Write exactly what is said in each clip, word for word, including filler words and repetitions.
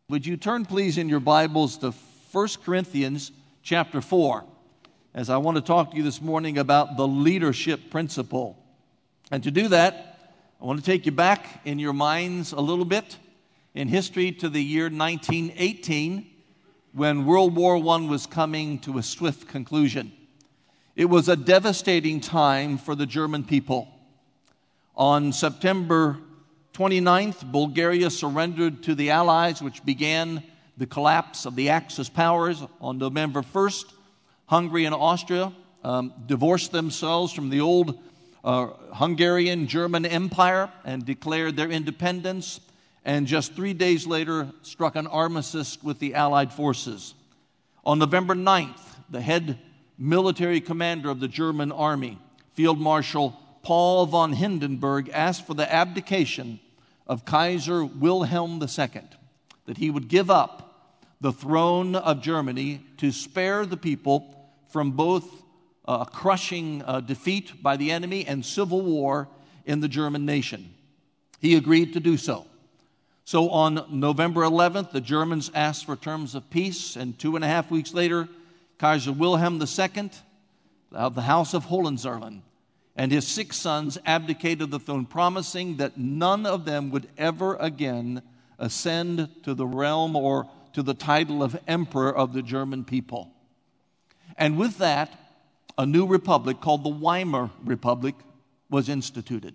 Would you turn, please, in your Bibles to First Corinthians chapter four, as I want to talk to you this morning about the leadership principle. And to do that, I want to take you back in your minds a little bit in history to the year nineteen eighteen, when World War One was coming to a swift conclusion. It was a devastating time for the German people. On September twenty-ninth, Bulgaria surrendered to the Allies, which began the collapse of the Axis powers. On November first, Hungary and Austria um, divorced themselves from the old uh, Hungarian-German Empire and declared their independence, and just three days later struck an armistice with the Allied forces. On November ninth, the head military commander of the German army, Field Marshal Paul von Hindenburg, asked for the abdication of Kaiser Wilhelm the Second, that he would give up the throne of Germany to spare the people from both a crushing uh, defeat by the enemy and civil war in the German nation. He agreed to do so. So on November eleventh, the Germans asked for terms of peace, and two and a half weeks later, Kaiser Wilhelm the Second of the House of Hohenzollern and his six sons abdicated the throne, promising that none of them would ever again ascend to the realm or to the title of emperor of the German people. And with that, a new republic called the Weimar Republic was instituted.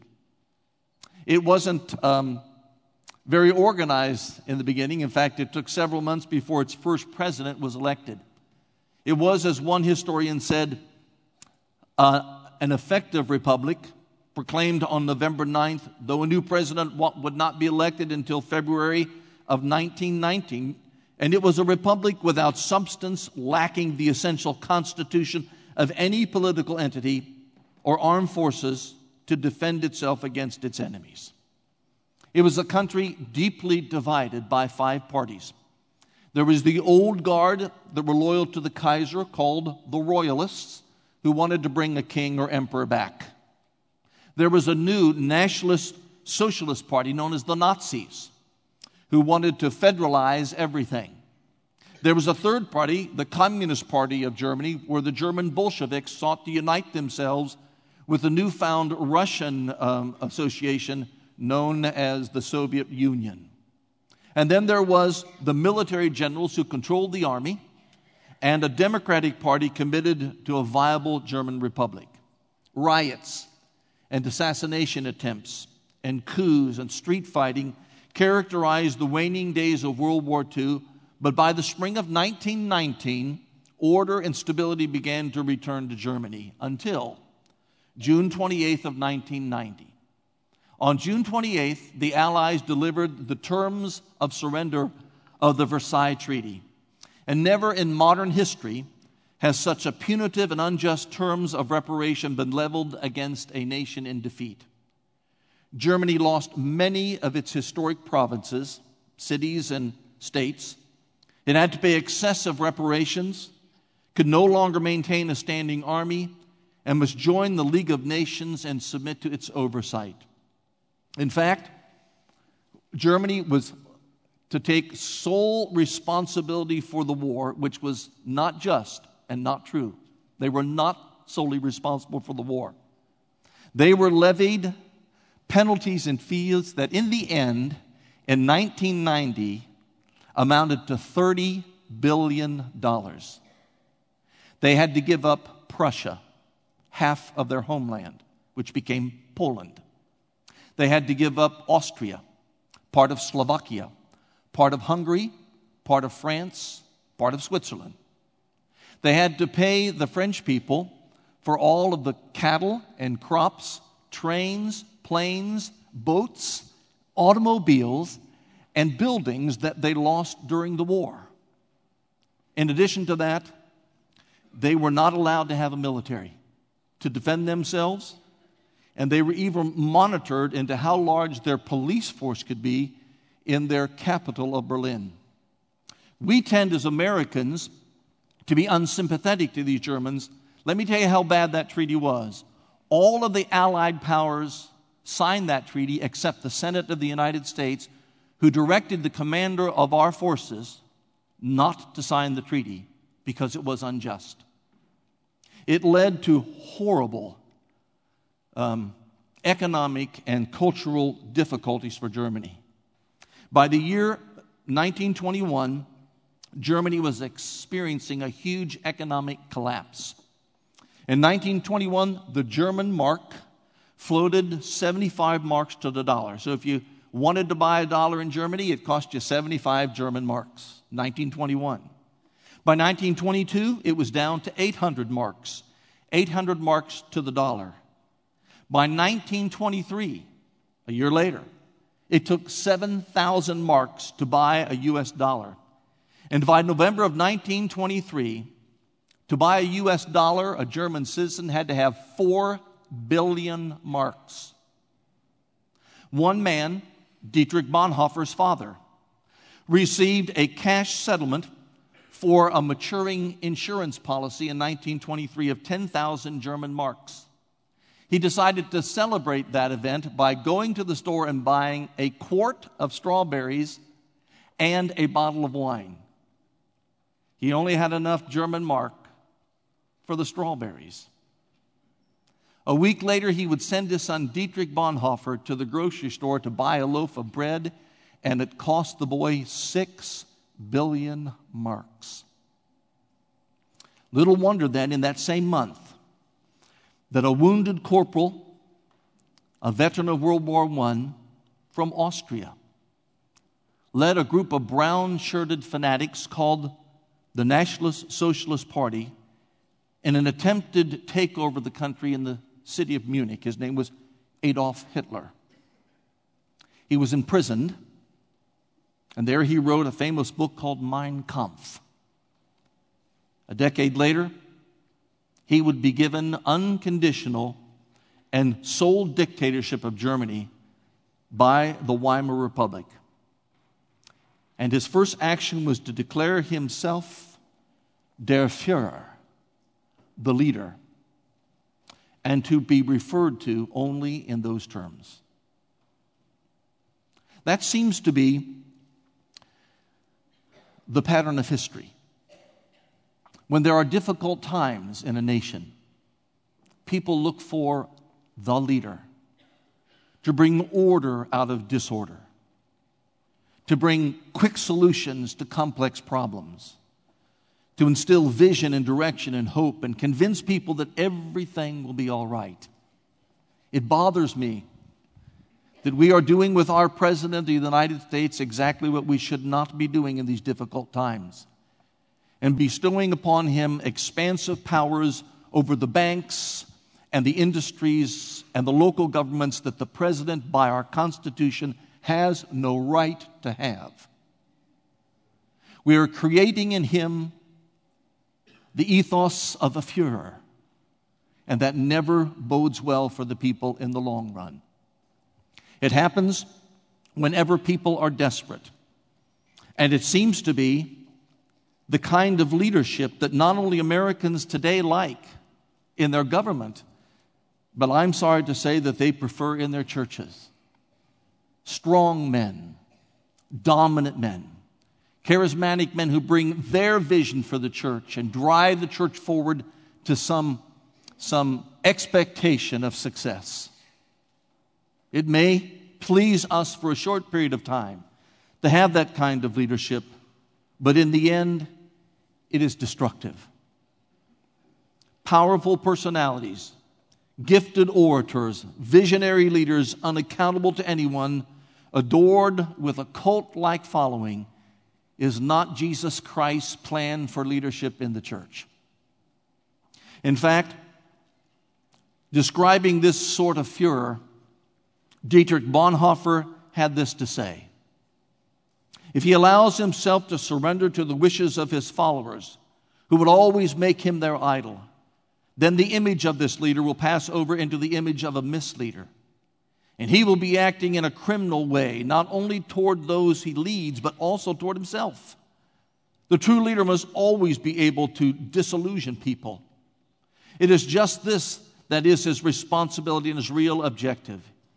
It wasn't um, very organized in the beginning. In fact, it took several months before its first president was elected. It was, as one historian said, uh, an effective republic, proclaimed on November ninth, though a new president would not be elected until February of nineteen nineteen. And it was a republic without substance, lacking the essential constitution of any political entity or armed forces to defend itself against its enemies. It was a country deeply divided by five parties. There was the old guard that were loyal to the Kaiser, called the Royalists, who wanted to bring a king or emperor back. There was a new nationalist socialist party known as the Nazis, who wanted to federalize everything. There was a third party, the Communist Party of Germany, where the German Bolsheviks sought to unite themselves with the newfound Russian um, association known as the Soviet Union. And then there was the military generals who controlled the army, and a Democratic Party committed to a viable German republic. Riots and assassination attempts and coups and street fighting characterized the waning days of World War Two, but by the spring of nineteen nineteen, order and stability began to return to Germany until June twenty-eighth of nineteen ninety. On June twenty-eighth, the Allies delivered the terms of surrender of the Versailles Treaty. And never in modern history has such a punitive and unjust terms of reparation been leveled against a nation in defeat. Germany lost many of its historic provinces, cities, and states. It had to pay excessive reparations, could no longer maintain a standing army, and must join the League of Nations and submit to its oversight. In fact, Germany was to take sole responsibility for the war, which was not just and not true. They were not solely responsible for the war. They were levied penalties and fees that in the end, in nineteen ninety, amounted to thirty billion dollars. They had to give up Prussia, half of their homeland, which became Poland. They had to give up Austria, part of Slovakia, part of Hungary, part of France, part of Switzerland. They had to pay the French people for all of the cattle and crops, trains, planes, boats, automobiles, and buildings that they lost during the war. In addition to that, they were not allowed to have a military to defend themselves, and they were even monitored into how large their police force could be in their capital of Berlin. We tend as Americans to be unsympathetic to these Germans. Let me tell you how bad that treaty was. All of the Allied powers signed that treaty except the Senate of the United States, who directed the commander of our forces not to sign the treaty because it was unjust. It led to horrible um, economic and cultural difficulties for Germany. By the year nineteen twenty-one, Germany was experiencing a huge economic collapse. In nineteen twenty-one, the German mark floated seventy-five marks to the dollar. So if you wanted to buy a dollar in Germany, it cost you seventy-five German marks, nineteen twenty-one. By nineteen twenty-two, it was down to eight hundred marks, eight hundred marks to the dollar. By nineteen twenty-three, a year later, it took seven thousand marks to buy a U S dollar. And by November of nineteen twenty-three, to buy a U S dollar, a German citizen had to have four billion marks. One man, Dietrich Bonhoeffer's father, received a cash settlement for a maturing insurance policy in nineteen twenty-three of ten thousand German marks. He decided to celebrate that event by going to the store and buying a quart of strawberries and a bottle of wine. He only had enough German mark for the strawberries. A week later, he would send his son Dietrich Bonhoeffer to the grocery store to buy a loaf of bread, and it cost the boy six billion marks. Little wonder then, in that same month, that a wounded corporal, a veteran of World War One from Austria, led a group of brown-shirted fanatics called the Nationalist Socialist Party in an attempted takeover of the country in the city of Munich. His name was Adolf Hitler. He was imprisoned, and there he wrote a famous book called Mein Kampf. A decade later, he would be given unconditional and sole dictatorship of Germany by the Weimar Republic. And his first action was to declare himself der Führer, the leader, and to be referred to only in those terms. That seems to be the pattern of history. When there are difficult times in a nation, people look for the leader to bring order out of disorder, to bring quick solutions to complex problems, to instill vision and direction and hope and convince people that everything will be all right. It bothers me that we are doing with our President of the United States exactly what we should not be doing in these difficult times, and bestowing upon him expansive powers over the banks and the industries and the local governments that the President, by our Constitution, has no right to have. We are creating in him the ethos of a Führer, and that never bodes well for the people in the long run. It happens whenever people are desperate, and it seems to be the kind of leadership that not only Americans today like in their government, but I'm sorry to say that they prefer in their churches. Strong men, dominant men, charismatic men who bring their vision for the church and drive the church forward to some, some expectation of success. It may please us for a short period of time to have that kind of leadership, but in the end, it is destructive. Powerful personalities, gifted orators, visionary leaders, unaccountable to anyone, adored with a cult-like following, is not Jesus Christ's plan for leadership in the church. In fact, describing this sort of Führer, Dietrich Bonhoeffer had this to say: if he allows himself to surrender to the wishes of his followers, who would always make him their idol, then the image of this leader will pass over into the image of a misleader. And he will be acting in a criminal way, not only toward those he leads, but also toward himself. The true leader must always be able to disillusion people. It is just this that is his responsibility and his real objective.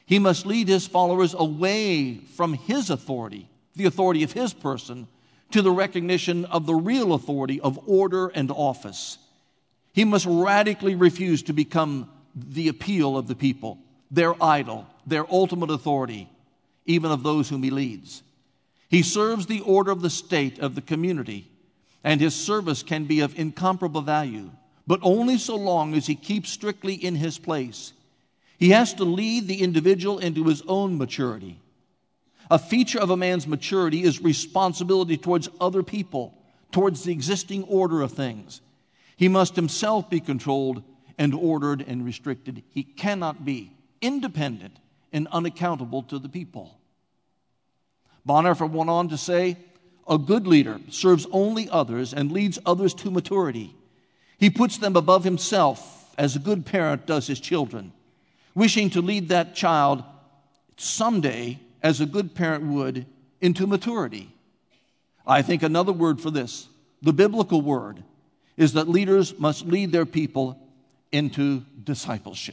He must lead his followers away from his authority, the authority of his person, to the recognition of the real authority of order and office. He must radically refuse to become the appeal of the people, their idol, their ultimate authority, even of those whom he leads. He serves the order of the state, of the community, and his service can be of incomparable value, but only so long as he keeps strictly in his place. He has to lead the individual into his own maturity. A feature of a man's maturity is responsibility towards other people, towards the existing order of things. He must himself be controlled and ordered and restricted. He cannot be independent and unaccountable to the people. Bonhoeffer went on to say, a good leader serves only others and leads others to maturity. He puts them above himself as a good parent does his children, wishing to lead that child someday, as a good parent would, into maturity. I think another word for this, the biblical word, is that leaders must lead their people into discipleship.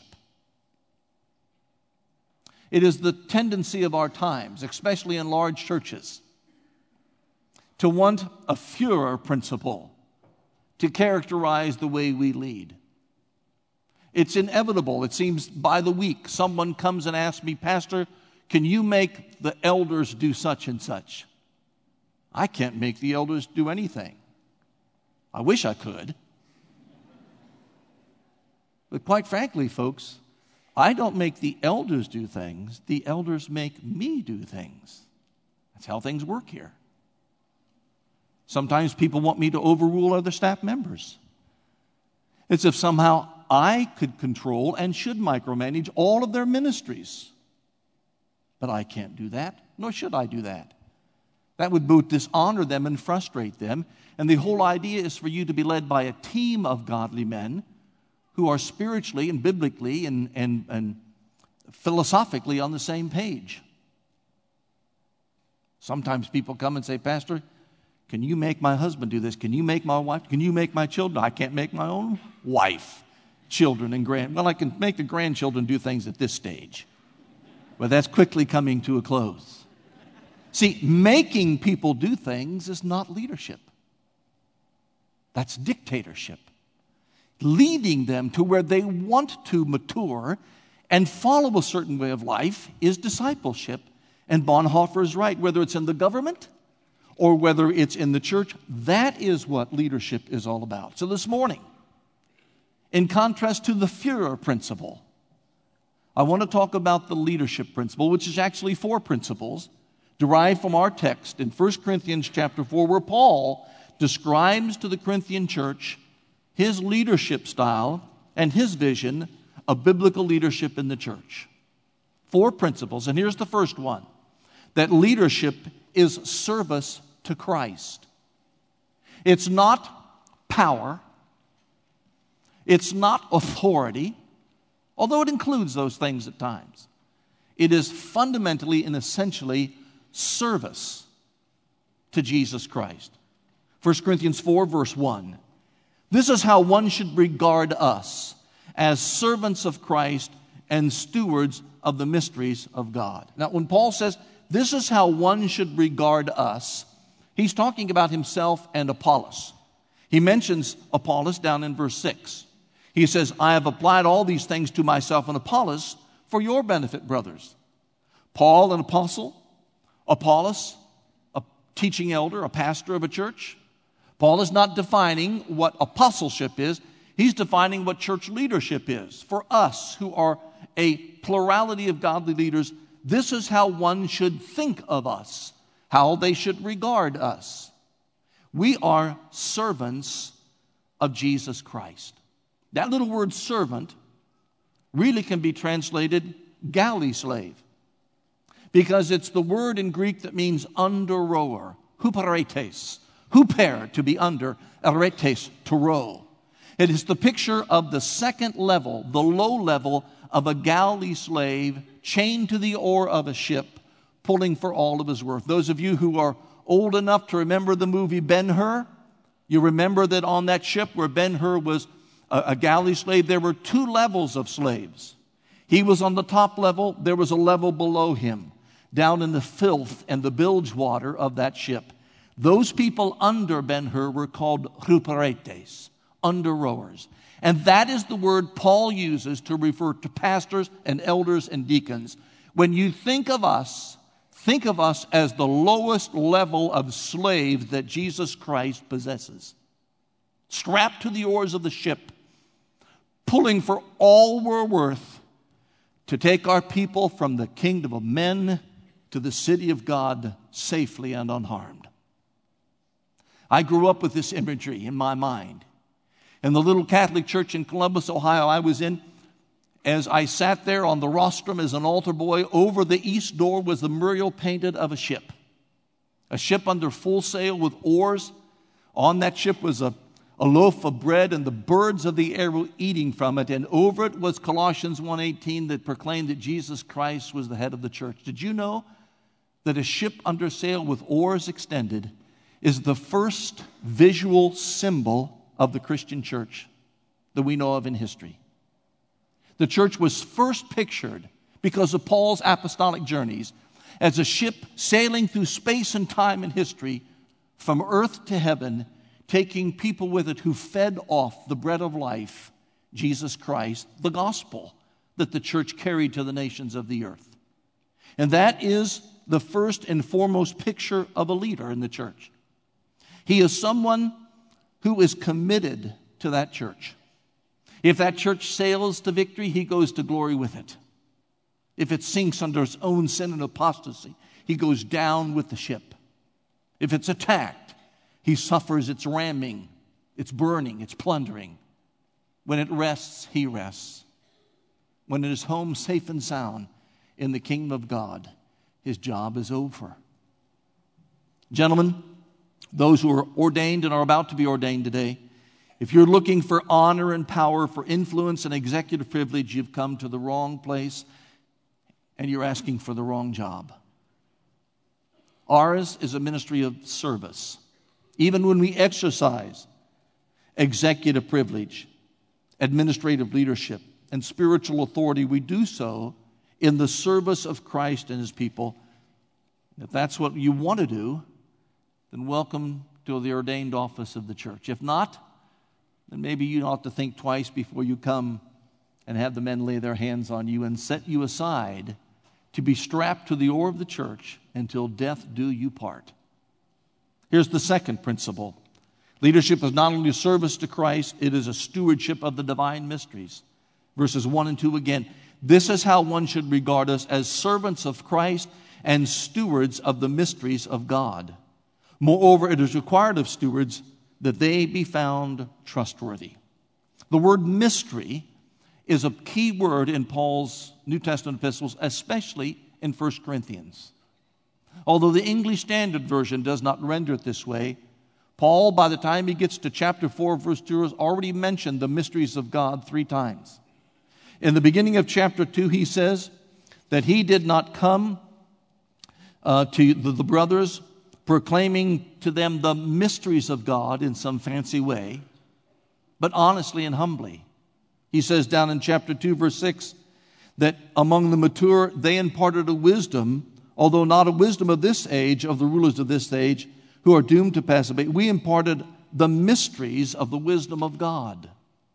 It is the tendency of our times, especially in large churches, to want a Führer principle to characterize the way we lead. It's inevitable. It seems by the week someone comes and asks me, Pastor, can you make the elders do such and such? I can't make the elders do anything. I wish I could. But quite frankly, folks, I don't make the elders do things. The elders make me do things. That's how things work here. Sometimes people want me to overrule other staff members. It's if somehow I could control and should micromanage all of their ministries. But I can't do that, nor should I do that. That would both dishonor them and frustrate them. And the whole idea is for you to be led by a team of godly men who are spiritually and biblically and, and, and philosophically on the same page. Sometimes people come and say, Pastor, can you make my husband do this? Can you make my wife? Can you make my children? I can't make my own wife, children, and grand. Well, I can make the grandchildren do things at this stage. But that's quickly coming to a close. See, making people do things is not leadership. That's dictatorship. Leading them to where they want to mature and follow a certain way of life is discipleship. And Bonhoeffer is right. Whether it's in the government or whether it's in the church, that is what leadership is all about. So this morning, in contrast to the Führer principle, I want to talk about the leadership principle, which is actually four principles derived from our text in First Corinthians chapter four, where Paul describes to the Corinthian church his leadership style and his vision of biblical leadership in the church. Four principles, and here's the first one, that leadership is service to Christ. It's not power. It's not authority, although it includes those things at times. It is fundamentally and essentially service to Jesus Christ. First Corinthians four, verse one. This is how one should regard us, as servants of Christ and stewards of the mysteries of God. Now, when Paul says, this is how one should regard us, he's talking about himself and Apollos. He mentions Apollos down in verse six. He says, I have applied all these things to myself and Apollos for your benefit, brothers. Paul, an apostle. Apollos, a teaching elder, a pastor of a church. Paul is not defining what apostleship is. He's defining what church leadership is. For us who are a plurality of godly leaders, this is how one should think of us, how they should regard us. We are servants of Jesus Christ. That little word servant really can be translated galley slave, because it's the word in Greek that means under rower, huperetes, huper, to be under, eretes, to row. It is the picture of the second level, the low level of a galley slave chained to the oar of a ship, pulling for all of his worth. Those of you who are old enough to remember the movie Ben-Hur, you remember that on that ship where Ben-Hur was a, a galley slave, there were two levels of slaves. He was on the top level. There was a level below him, down in the filth and the bilge water of that ship. Those people under Ben-Hur were called huperetes, under rowers. And that is the word Paul uses to refer to pastors and elders and deacons. When you think of us, think of us as the lowest level of slaves that Jesus Christ possesses. Strapped to the oars of the ship, pulling for all we're worth to take our people from the kingdom of men to the city of God safely and unharmed. I grew up with this imagery in my mind. In the little Catholic church in Columbus, Ohio, I was in, as I sat there on the rostrum as an altar boy, over the east door was the mural painted of a ship. A ship under full sail with oars. On that ship was a, a loaf of bread, and the birds of the air were eating from it. And over it was Colossians one eighteen that proclaimed that Jesus Christ was the head of the church. Did you know that a ship under sail with oars extended is the first visual symbol of the Christian church that we know of in history? The church was first pictured, because of Paul's apostolic journeys, as a ship sailing through space and time and history from earth to heaven, taking people with it who fed off the bread of life, Jesus Christ, the gospel that the church carried to the nations of the earth. And that is the first and foremost picture of a leader in the church. He is someone who is committed to that church. If that church sails to victory, he goes to glory with it. If it sinks under its own sin and apostasy, he goes down with the ship. If it's attacked, he suffers its ramming, its burning, its plundering. When it rests, he rests. When it is home safe and sound in the kingdom of God, his job is over. Gentlemen, those who are ordained and are about to be ordained today, if you're looking for honor and power, for influence and executive privilege, you've come to the wrong place and you're asking for the wrong job. Ours is a ministry of service. Even when we exercise executive privilege, administrative leadership, and spiritual authority, we do so in the service of Christ and his people. If that's what you want to do, then welcome to the ordained office of the church. If not, then maybe you ought to think twice before you come and have the men lay their hands on you and set you aside to be strapped to the oar of the church until death do you part. Here's the second principle. Leadership is not only a service to Christ, it is a stewardship of the divine mysteries. Verses one and two again. This is how one should regard us, as servants of Christ and stewards of the mysteries of God. Moreover, it is required of stewards that they be found trustworthy. The word mystery is a key word in Paul's New Testament epistles, especially in First Corinthians. Although the English Standard Version does not render it this way, Paul, by the time he gets to chapter four, verse two, has already mentioned the mysteries of God three times. In the beginning of chapter two, he says that he did not come uh, to the, the brothers proclaiming to them the mysteries of God in some fancy way, but honestly and humbly. He says down in chapter two, verse six, that among the mature they imparted a wisdom, although not a wisdom of this age, of the rulers of this age, who are doomed to pass away. We imparted the mysteries of the wisdom of God.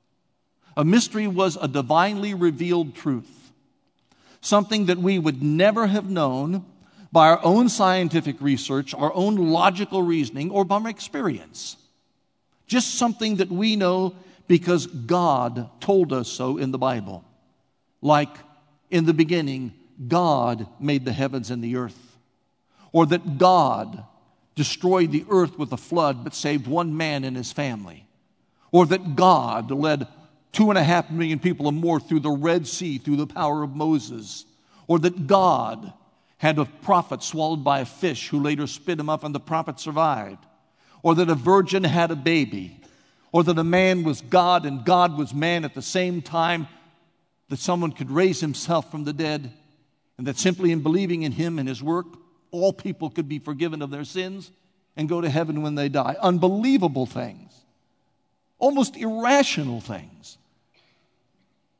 A mystery was a divinely revealed truth, something that we would never have known by our own scientific research, our own logical reasoning, or by our experience. Just something that we know because God told us so in the Bible. Like, in the beginning, God made the heavens and the earth. Or that God destroyed the earth with a flood but saved one man and his family. Or that God led two and a half million people or more through the Red Sea through the power of Moses. Or that God had a prophet swallowed by a fish who later spit him up and the prophet survived. Or that a virgin had a baby. Or that a man was God and God was man at the same time, that someone could raise himself from the dead, and that simply in believing in him and his work, all people could be forgiven of their sins and go to heaven when they die. Unbelievable things. Almost irrational things.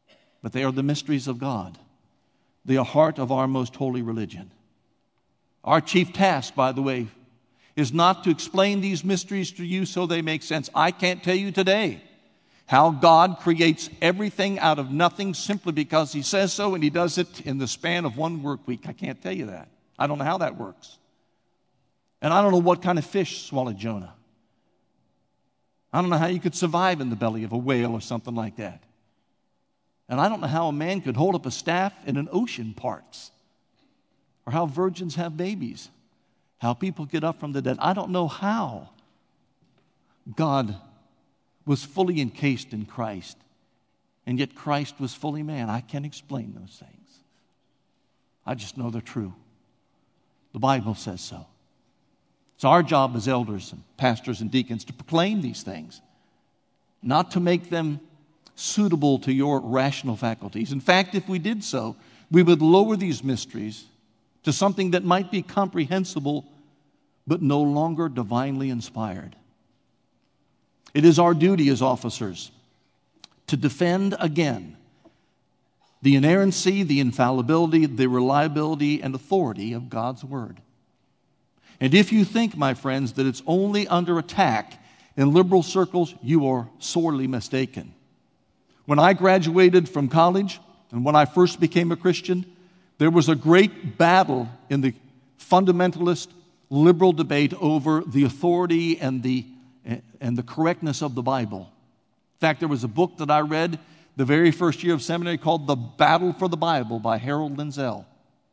but they are the mysteries of God, the heart of our most holy religion. Our chief task, by the way, is not to explain these mysteries to you so they make sense. I can't tell you today how God creates everything out of nothing simply because He says so, and He does it in the span of one work week. I can't tell you that. I don't know how that works. And I don't know what kind of fish swallowed Jonah. I don't know how you could survive in the belly of a whale or something like that. And I don't know how a man could hold up a staff and an ocean parts, or how virgins have babies, how people get up from the dead. I don't know how God was fully encased in Christ, and yet Christ was fully man. I can't explain those things. I just know they're true. The Bible says so. It's our job as elders and pastors and deacons to proclaim these things, not to make them suitable to your rational faculties. In fact, if we did so, we would lower these mysteries to something that might be comprehensible but no longer divinely inspired. It is our duty as officers to defend again the inerrancy, the infallibility, the reliability, and authority of God's Word. And if you think, my friends, that it's only under attack in liberal circles, you are sorely mistaken. When I graduated from college and when I first became a Christian, there was a great battle in the fundamentalist liberal debate over the authority and the, and the correctness of the Bible. In fact, there was a book that I read the very first year of seminary called The Battle for the Bible by Harold Lindsell.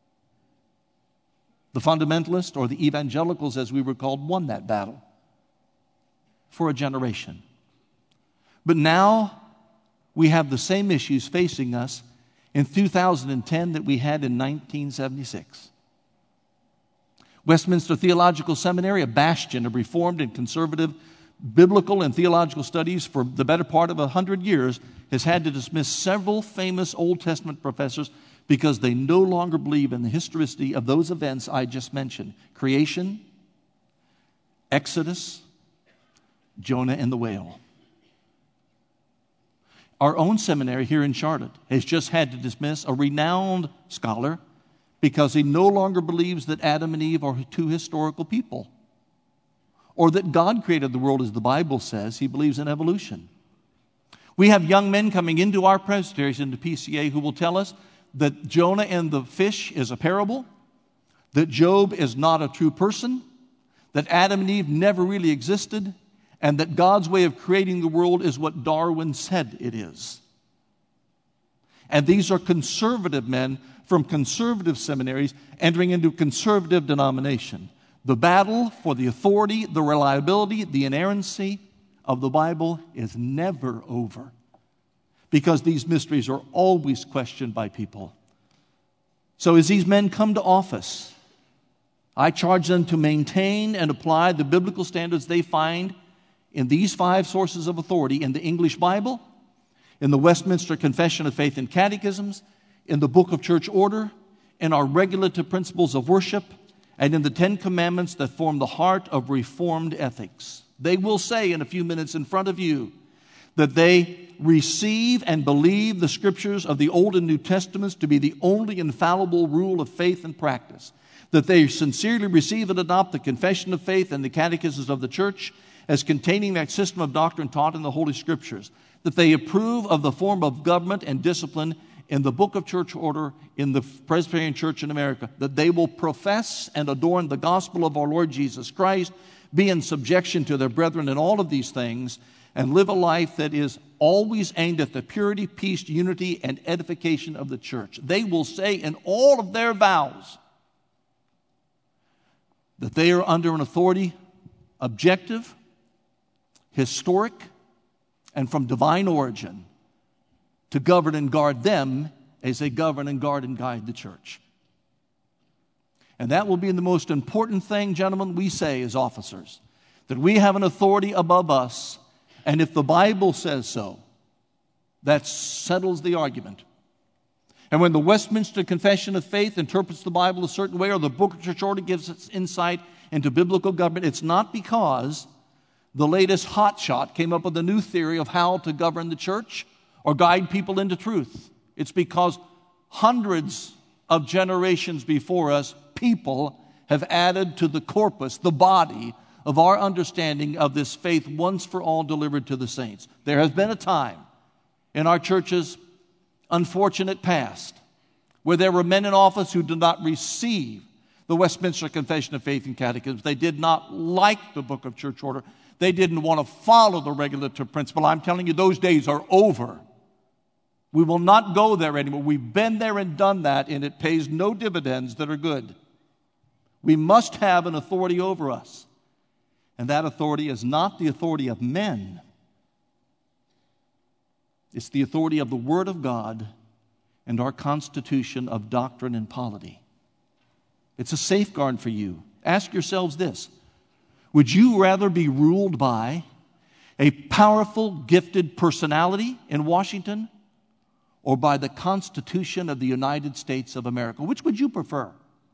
The fundamentalists, or the evangelicals as we were called, won that battle for a generation. But now we have the same issues facing us in two thousand ten that we had in nineteen seventy-six. Westminster Theological Seminary, a bastion of Reformed and conservative biblical and theological studies for the better part of a hundred years, has had to dismiss several famous Old Testament professors because they no longer believe in the historicity of those events I just mentioned: creation, Exodus, Jonah and the whale. Our own seminary here in Charlotte has just had to dismiss a renowned scholar because he no longer believes that Adam and Eve are two historical people, or that God created the world as the Bible says. He believes in evolution. We have young men coming into our presbyteries, into P C A, who will tell us that Jonah and the fish is a parable, that Job is not a true person, that Adam and Eve never really existed, and that God's way of creating the world is what Darwin said it is. And these are conservative men from conservative seminaries entering into conservative denomination. The battle for the authority, the reliability, the inerrancy of the Bible is never over, because these mysteries are always questioned by people. So as these men come to office, I charge them to maintain and apply the biblical standards they find in these five sources of authority: in the English Bible, in the Westminster Confession of Faith and Catechisms, in the Book of Church Order, in our regulative principles of worship, and in the Ten Commandments that form the heart of Reformed ethics. They will say in a few minutes in front of you that they receive and believe the Scriptures of the Old and New Testaments to be the only infallible rule of faith and practice, that they sincerely receive and adopt the Confession of Faith and the Catechisms of the Church as containing that system of doctrine taught in the Holy Scriptures, that they approve of the form of government and discipline in the Book of Church Order in the Presbyterian Church in America, that they will profess and adorn the gospel of our Lord Jesus Christ, be in subjection to their brethren in all of these things, and live a life that is always aimed at the purity, peace, unity, and edification of the church. They will say in all of their vows that they are under an authority objective, historic, and from divine origin, to govern and guard them as they govern and guard and guide the church. And that will be the most important thing, gentlemen, we say as officers, that we have an authority above us, and if the Bible says so, that settles the argument. And when the Westminster Confession of Faith interprets the Bible a certain way, or the Book of Church Order gives us insight into biblical government, it's not because the latest hotshot came up with a new theory of how to govern the church or guide people into truth. It's because hundreds of generations before us, people have added to the corpus, the body of our understanding of this faith once for all delivered to the saints. There has been a time in our church's unfortunate past where there were men in office who did not receive the Westminster Confession of Faith and Catechism. They did not like the Book of Church Order. They didn't want to follow the regulative principle. I'm telling you, those days are over. We will not go there anymore. We've been there and done that, and it pays no dividends that are good. We must have an authority over us. And that authority is not the authority of men. It's the authority of the Word of God and our constitution of doctrine and polity. It's a safeguard for you. Ask yourselves this: would you rather be ruled by a powerful, gifted personality in Washington or by the Constitution of the United States of America? Which would you prefer?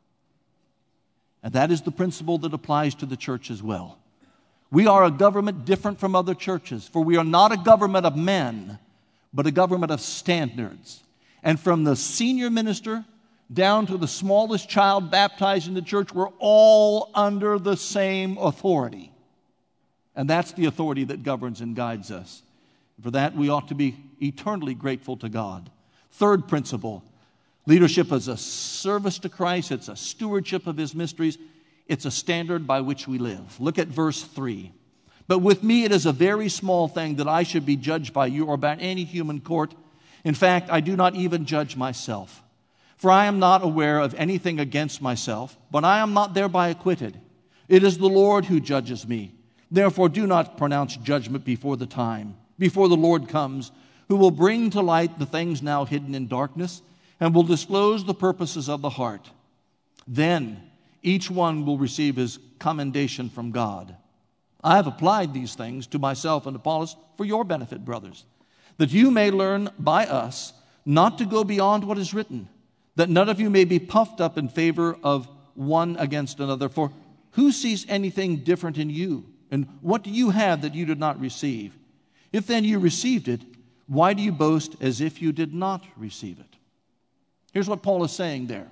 And that is the principle that applies to the church as well. We are a government different from other churches, for we are not a government of men, but a government of standards. And from the senior minister down to the smallest child baptized in the church, we're all under the same authority. And that's the authority that governs and guides us. For that, we ought to be eternally grateful to God. Third principle, leadership is a service to Christ. It's a stewardship of His mysteries. It's a standard by which we live. Look at verse three. But with me it is a very small thing that I should be judged by you or by any human court. In fact, I do not even judge myself. For I am not aware of anything against myself, but I am not thereby acquitted. It is the Lord who judges me. Therefore do not pronounce judgment before the time, before the Lord comes, who will bring to light the things now hidden in darkness, and will disclose the purposes of the heart. Then each one will receive his commendation from God. I have applied these things to myself and Apollos for your benefit, brothers, that you may learn by us not to go beyond what is written, that none of you may be puffed up in favor of one against another. For who sees anything different in you? And what do you have that you did not receive? If then you received it, why do you boast as if you did not receive it? Here's what Paul is saying there.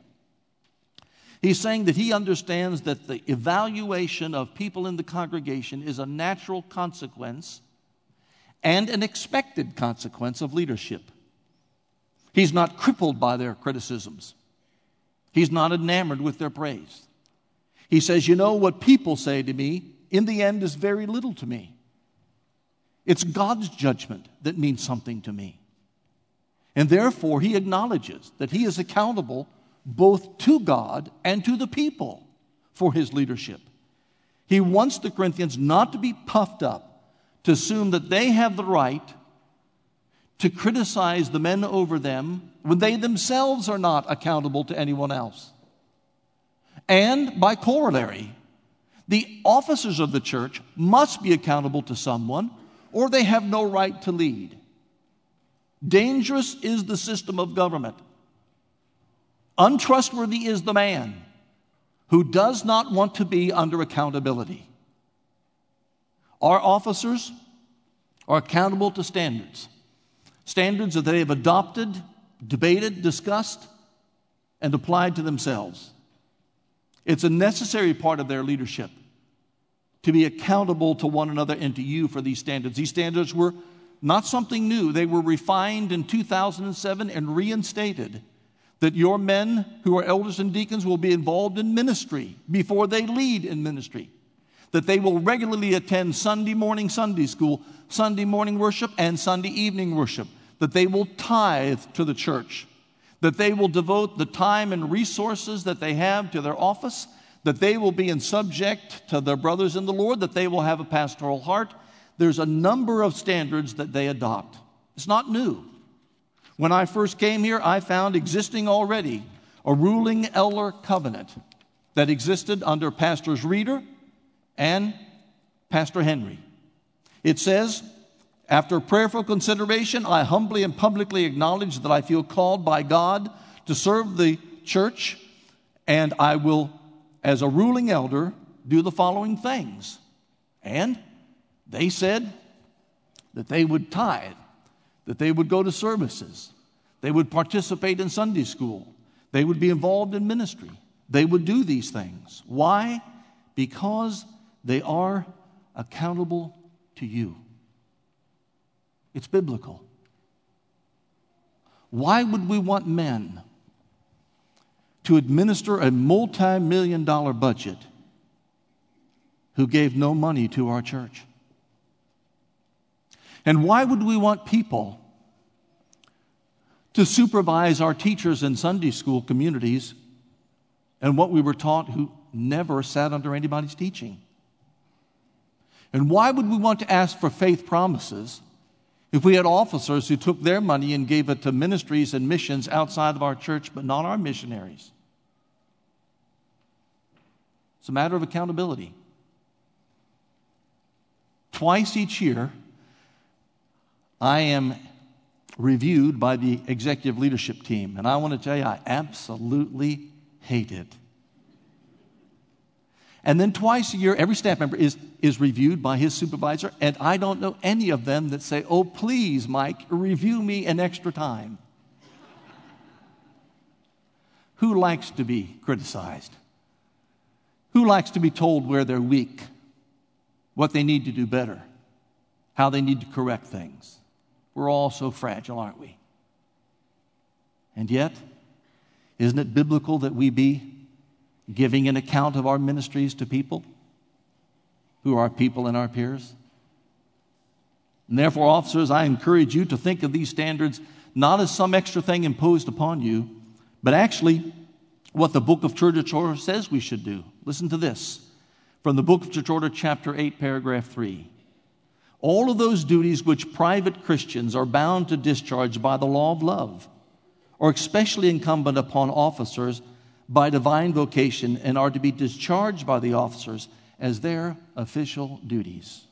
He's saying that he understands that the evaluation of people in the congregation is a natural consequence and an expected consequence of leadership. He's not crippled by their criticisms. He's not enamored with their praise. He says, you know, what people say to me, in the end, is very little to me. It's God's judgment that means something to me. And therefore, he acknowledges that he is accountable both to God and to the people for his leadership. He wants the Corinthians not to be puffed up, to assume that they have the right to criticize the men over them when they themselves are not accountable to anyone else. And by corollary, the officers of the church must be accountable to someone, or they have no right to lead. Dangerous is the system of government. Untrustworthy is the man who does not want to be under accountability. Our officers are accountable to standards. Standards that they have adopted, debated, discussed, and applied to themselves. It's a necessary part of their leadership to be accountable to one another and to you for these standards. These standards were not something new. They were refined in two thousand seven and reinstated, that your men who are elders and deacons will be involved in ministry before they lead in ministry, that they will regularly attend Sunday morning Sunday school, Sunday morning worship, and Sunday evening worship, that they will tithe to the church, that they will devote the time and resources that they have to their office, that they will be in subject to their brothers in the Lord, that they will have a pastoral heart. There's a number of standards that they adopt. It's not new. When I first came here, I found existing already a ruling elder covenant that existed under Pastors Reeder and Pastor Henry. It says, after prayerful consideration, I humbly and publicly acknowledge that I feel called by God to serve the church, and I will, as a ruling elder, do the following things. And they said that they would tithe, that they would go to services, They would participate in Sunday school. They would be involved in ministry. They would do these things. Why? Because they are accountable to you. It's biblical. Why would we want men to administer a multi-million dollar budget who gave no money to our church? And why would we want people to supervise our teachers in Sunday school communities and what we were taught who never sat under anybody's teaching? And why would we want to ask for faith promises if we had officers who took their money and gave it to ministries and missions outside of our church, but not our missionaries? It's a matter of accountability. Twice each year, I am reviewed by the executive leadership team, and I want to tell you, I absolutely hate it. And then twice a year, every staff member is, is reviewed by his supervisor, and I don't know any of them that say, "Oh, please, Mike, review me an extra time." Who likes to be criticized? Who likes to be told where they're weak, what they need to do better, how they need to correct things? We're all so fragile, aren't we? And yet, isn't it biblical that we be giving an account of our ministries to people who are people and our peers? And therefore, officers, I encourage you to think of these standards not as some extra thing imposed upon you, but actually what the book of Church Order says we should do. Listen to this from the book of Church Order, chapter eight, paragraph three. All of those duties which private Christians are bound to discharge by the law of love are especially incumbent upon officers by divine vocation and are to be discharged by the officers as their official duties.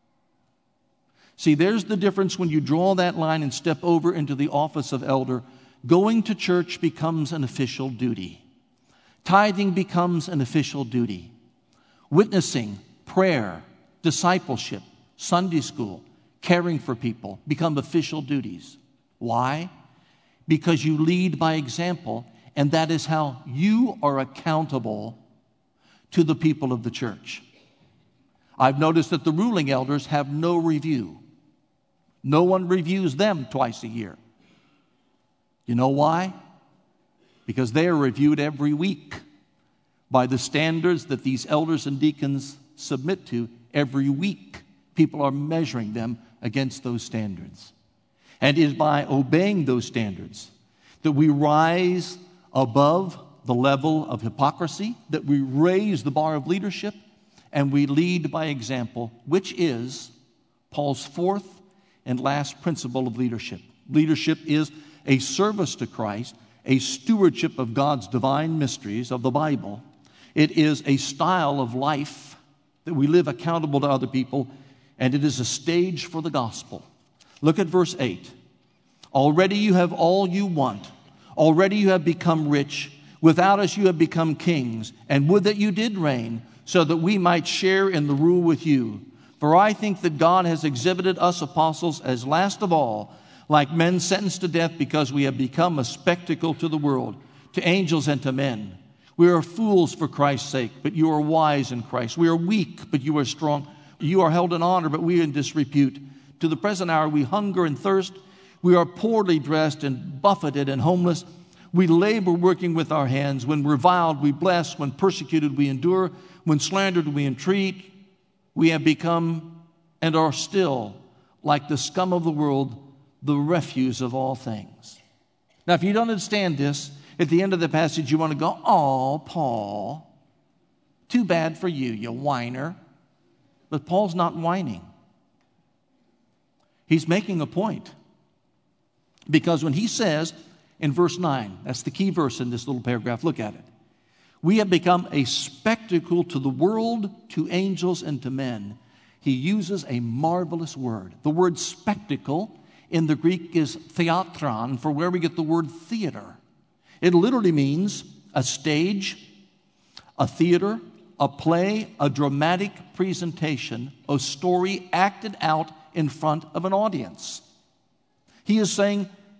See, there's the difference when you draw that line and step over into the office of elder. Going to church becomes an official duty. Tithing becomes an official duty. Witnessing, prayer, discipleship, Sunday school, caring for people become official duties. Why? Because you lead by example, and that is how you are accountable to the people of the church. I've noticed that the ruling elders have no review. No one reviews them twice a year. You know why? Because they are reviewed every week by the standards that these elders and deacons submit to every week. People are measuring them against those standards. And it is by obeying those standards that we rise above the level of hypocrisy, that we raise the bar of leadership, and we lead by example, which is Paul's fourth and last principle of leadership. Leadership is a service to Christ, a stewardship of God's divine mysteries of the Bible. It is a style of life that we live accountable to other people, and it is a stage for the gospel. Look at verse eight. Already you have all you want. Already you have become rich. Without us you have become kings. And would that you did reign, so that we might share in the rule with you. For I think that God has exhibited us apostles as last of all, like men sentenced to death, because we have become a spectacle to the world, to angels and to men. We are fools for Christ's sake, but you are wise in Christ. We are weak, but you are strong. You are held in honor, but we are in disrepute. To the present hour we hunger and thirst. We are poorly dressed and buffeted and homeless. We labor working with our hands. When reviled, we bless. When persecuted, we endure. When slandered, we entreat. We have become and are still, like the scum of the world, the refuse of all things. Now, if you don't understand this, at the end of the passage, you want to go, "Oh, Paul, too bad for you, you whiner." But Paul's not whining. He's making a point. Because when he says in verse nine, that's the key verse in this little paragraph, look at it. We have become a spectacle to the world, to angels, and to men. He uses a marvelous word. The word spectacle in the Greek is theatron, for where we get the word theater. It literally means a stage, a theater, a play, a dramatic presentation, a story acted out in front of an audience. He is saying,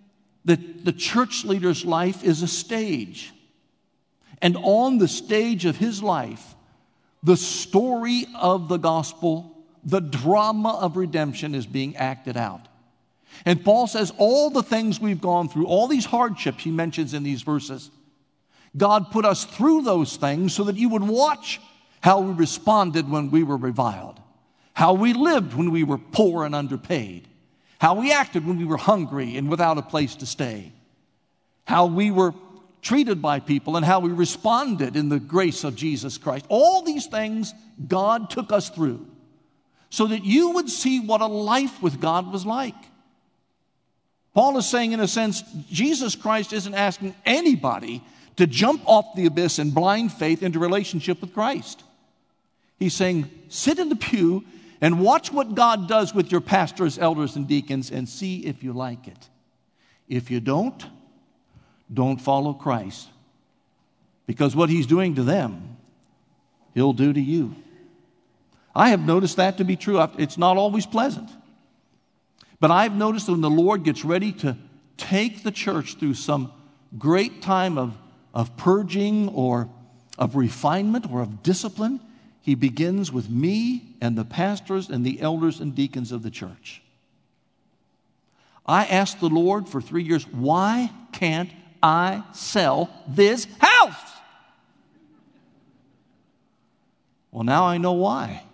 that the church leader's life is a stage. And on the stage of his life, the story of the gospel, the drama of redemption is being acted out. And Paul says all the things we've gone through, all these hardships he mentions in these verses, God put us through those things so that you would watch how we responded when we were reviled, how we lived when we were poor and underpaid, how we acted when we were hungry and without a place to stay, how we were treated by people and how we responded in the grace of Jesus Christ. All these things God took us through so that you would see what a life with God was like. Paul is saying, in a sense, Jesus Christ isn't asking anybody to jump off the abyss in blind faith into relationship with Christ. He's saying, sit in the pew and watch what God does with your pastors, elders, and deacons and see if you like it. If you don't, don't follow Christ. Because what he's doing to them, he'll do to you. I have noticed that to be true. It's not always pleasant. But I've noticed that when the Lord gets ready to take the church through some great time of, of purging or of refinement or of discipline, he begins with me and the pastors and the elders and deacons of the church. I asked the Lord for three years, why can't I sell this house? Well, now I know why.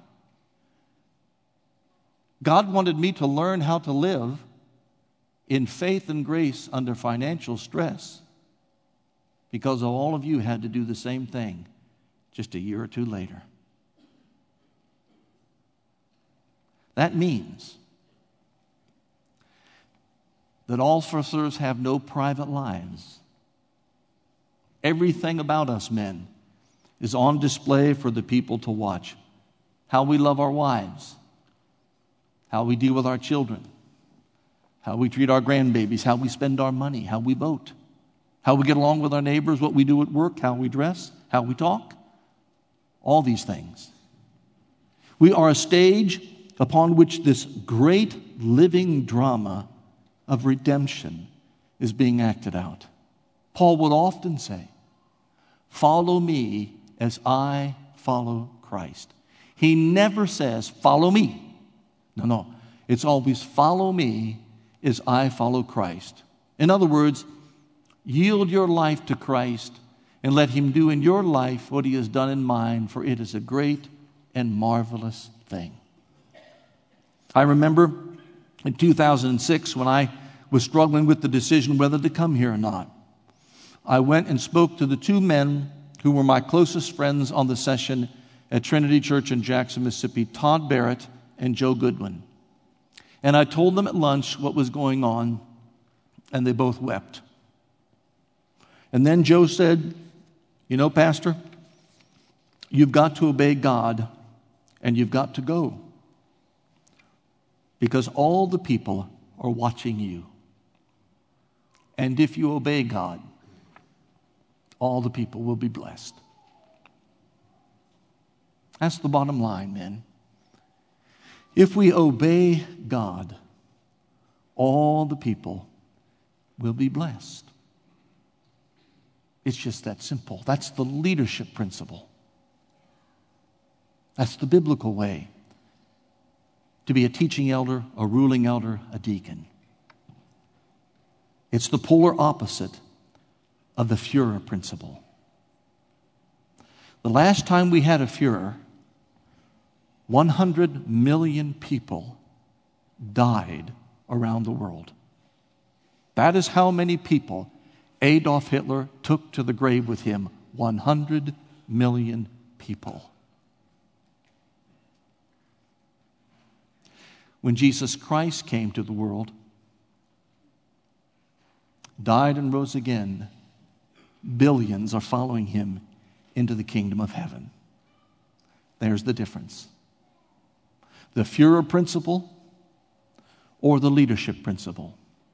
God wanted me to learn how to live in faith and grace under financial stress because all of you had to do the same thing just a year or two later. That means that officers have no private lives. Everything about us men is on display for the people to watch. How we love our wives, how we deal with our children, how we treat our grandbabies, how we spend our money, how we vote, how we get along with our neighbors, what we do at work, how we dress, how we talk, all these things. We are a stage upon which this great living drama of redemption is being acted out. Paul would often say, follow me as I follow Christ. He never says, follow me. No, no. It's always follow me as I follow Christ. In other words, yield your life to Christ and let him do in your life what he has done in mine, for it is a great and marvelous thing. I remember in two thousand six when I was struggling with the decision whether to come here or not. I went and spoke to the two men who were my closest friends on the session at Trinity Church in Jackson, Mississippi, Todd Barrett and Joe Goodwin. And I told them at lunch what was going on, and they both wept. And then Joe said, you know, Pastor, you've got to obey God, and you've got to go. Because all the people are watching you. And if you obey God, all the people will be blessed. That's the bottom line, men. If we obey God, all the people will be blessed. It's just that simple. That's the leadership principle. That's the biblical way to be a teaching elder, a ruling elder, a deacon. It's the polar opposite of the Führer principle. The last time we had a Führer, one hundred million people died around the world. That is how many people Adolf Hitler took to the grave with him. one hundred million people. When Jesus Christ came to the world, died and rose again, billions are following him into the kingdom of heaven. There's the difference. The Führer principle or the leadership principle.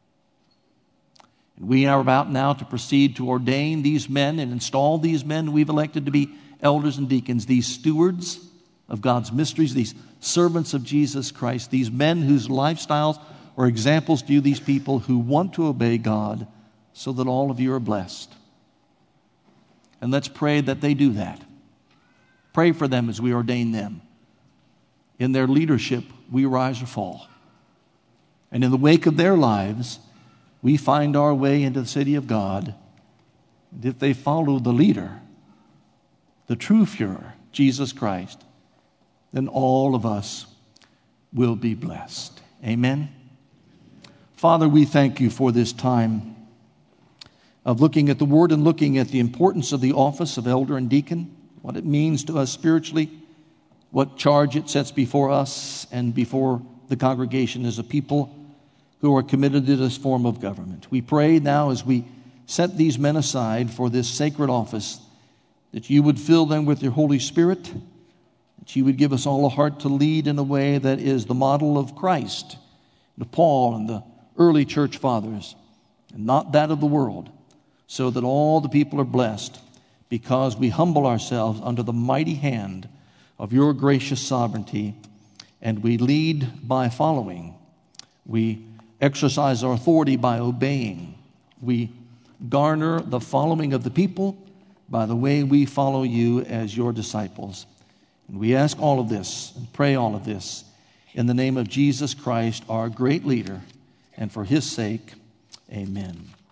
And we are about now to proceed to ordain these men and install these men we've elected to be elders and deacons, these stewards of God's mysteries, these servants of Jesus Christ, these men whose lifestyles or examples to you, these people who want to obey God so that all of you are blessed. And let's pray that they do that. Pray for them as we ordain them. In their leadership, we rise or fall. And in the wake of their lives, we find our way into the city of God. And if they follow the leader, the true Führer, Jesus Christ, then all of us will be blessed. Amen. Father, we thank you for this time of looking at the Word and looking at the importance of the office of elder and deacon, what it means to us spiritually, what charge it sets before us and before the congregation as a people who are committed to this form of government. We pray now as we set these men aside for this sacred office that you would fill them with your Holy Spirit, that you would give us all a heart to lead in a way that is the model of Christ, the Paul and the early church fathers, and not that of the world, so that all the people are blessed because we humble ourselves under the mighty hand of your gracious sovereignty, and we lead by following. We exercise our authority by obeying. We garner the following of the people by the way we follow you as your disciples. And we ask all of this and pray all of this in the name of Jesus Christ, our great leader, and for his sake, amen.